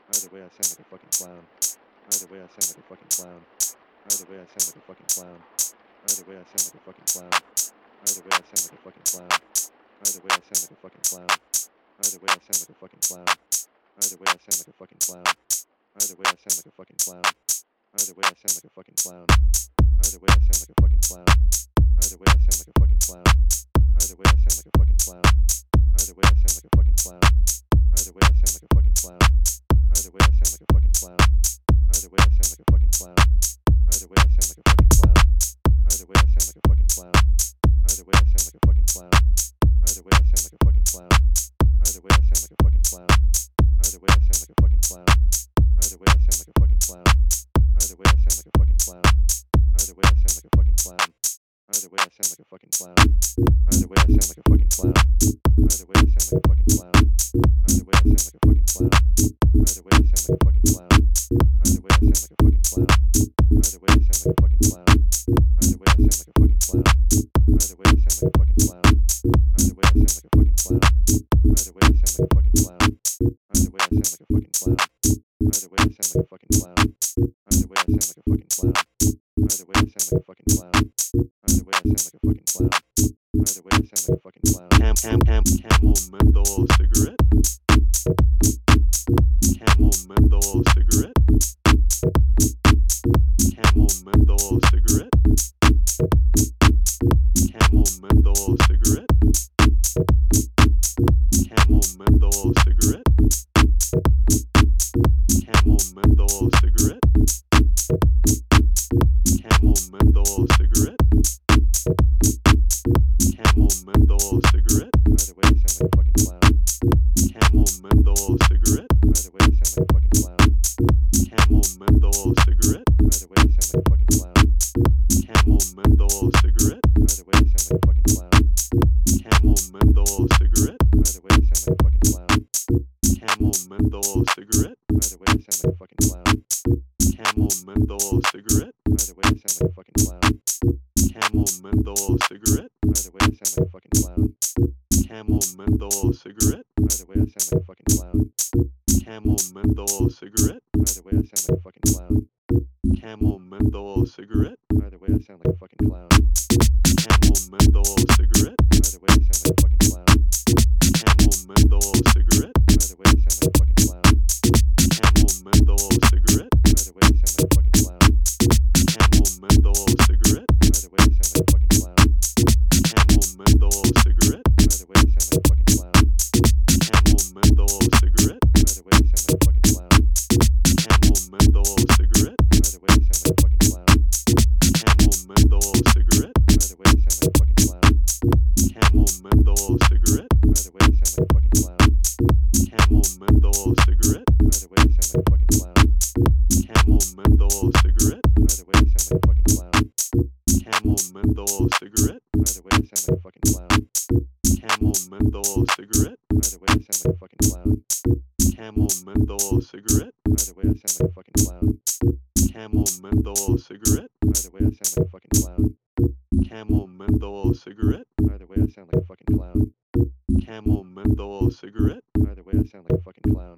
Either way, I sound like a fucking clown. Either way, I sound like a fucking clown. Either way, I sound like a fucking clown. Either way, I sound like a fucking clown. Either way, I sound like a fucking clown. Either way, I sound like a fucking clown. Either way, I sound like a fucking clown. Either way, I sound like a fucking clown. Either way, I sound like a fucking clown. Either way, I sound like a fucking clown. Either way, I sound like a fucking clown. Either way, I sound like a fucking clown. Either way, I sound like a fucking clown. Either way, I sound like a fucking clown. Either way, I sound like a fucking clown. Either way, I sound like a fucking clown. Either way, I sound like a fucking clown. Either way, I sound like a fucking clown. Either way, I sound like a fucking clown. Either way, I sound like a fucking clown. Either way, I sound like a fucking clown. Either way, I sound like a fucking clown. Either way, I sound like a fucking clown. Either way, I sound like a fucking clown. Either way, I sound like a fucking clown. Either way, I sound like a fucking clown. Either way, I sound like a fucking clown. Either way, I sound like a fucking clown. Either way, I sound like a fucking clown. Either way, I sound like a fucking clown. Either way, I sound like a fucking clown. Either way, I sound like a fucking clown. Either way, I sound like a fucking clown. Either way, I sound like a fucking clown. Either way, I sound like a fucking clown. Either way, I sound like a fucking clown. Either way, I sound like a fucking clown. Either way, I sound like a fucking clown. Either way, I sound like a fucking clown. Either way, I sound like a fucking clown. Either way, I sound like a fucking clown. Either way, I sound like a fucking clown. Either way, I sound like a fucking clown. Camel menthol cigarette. Camel menthol cigarette. Camel menthol cigarette. Camel menthol cigarette. Camel menthol cigarette. Camel menthol cigarette. Camel menthol cigarette. Camel menthol cigarette. Either way, I sound like a fucking clown. Camel menthol cigarette. Either way, I sound like a fucking clown. Camel menthol cigarette. Either way, I sound like a fucking clown. Camel menthol cigarette. Either way, I sound like a fucking clown. Camel menthol cigarette. Either way, I sound like a fucking clown. Camel menthol cigarette. Either way, I sound like a fucking clown. Camel menthol cigarette. Either way, I sound like a fucking clown. Camel menthol cigarette. Either way, I sound like a fucking clown. Camel menthol cigarette. Either way, I sound like a fucking clown. Camel menthol cigarette. Either way, I sound like a fucking clown. Camel menthol cigarette. Either way, I sound like a fucking clown. Camel menthol cigarette. Either way, I sound like a fucking clown. Camel menthol cigarette. Either way, I sound like a fucking clown. Camel menthol cigarette. Either way, I sound like a fucking clown. Camel menthol cigarette. Either way, I sound like a fucking clown. Camel menthol cigarette. Either way, I sound like a fucking clown. Camel menthol cigarette. Either way, I sound like a fucking clown. Camel menthol cigarette. Either way, I sound like a fucking clown. Camel menthol cigarette. Either way, I sound like a fucking clown. Camel menthol cigarette. Either way, I sound like a fucking clown. Camel menthol cigarette. Either way, I sound like a fucking clown. Camel menthol cigarette. Either way, I sound like a fucking clown. Camel menthol cigarette. Either way, I sound like a fucking clown. Camel menthol cigarette. Either way, I sound like a fucking clown. Camel menthol cigarette. Either way, I sound like a fucking clown. Camel menthol cigarette. Either way, I sound like a fucking clown. Camel menthol cigarette. Either way, I sound like a fucking clown. Camel menthol cigarette. Either way, I sound like a fucking clown.